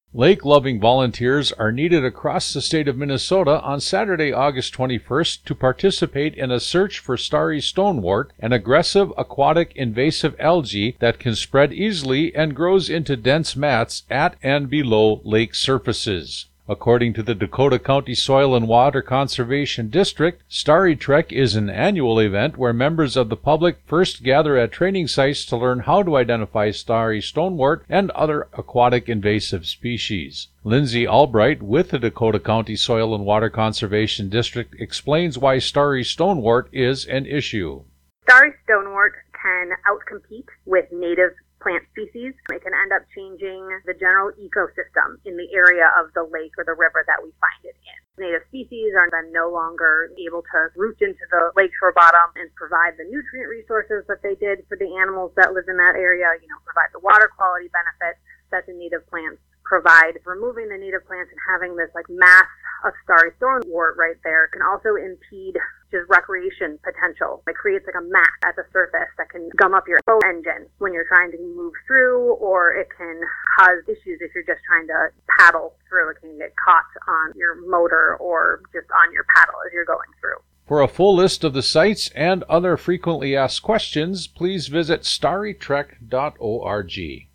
Lake-loving volunteers are needed across the state of Minnesota on Saturday, August 21st to participate in a search for starry stonewort, an aggressive aquatic invasive algae that can spread easily and grows into dense mats at and below lake surfaces. According to the Dakota County Soil and Water Conservation District, Starry Trek is an annual event where members of the public first gather at training sites to learn how to identify starry stonewort and other aquatic invasive species. Lindsay Albright with the Dakota County Soil and Water Conservation District explains why starry stonewort is an issue. Starry stonewort can outcompete with native plant species. It can end up changing the general ecosystem in the area of the lake or the river that we find it in. Native species are then no longer able to root into the lakeshore bottom and provide the nutrient resources that they did for the animals that live in that area, provide the water quality benefits that the native plants provide. Removing the native plants and having this mass of starry stonewort right there can also impede just recreation potential. It creates a mat at the surface that can gum up your boat engine when you're trying to move through, or it can cause issues if you're just trying to paddle through. It can get caught on your motor or just on your paddle as you're going through. For a full list of the sites and other frequently asked questions, please visit starrytrek.org.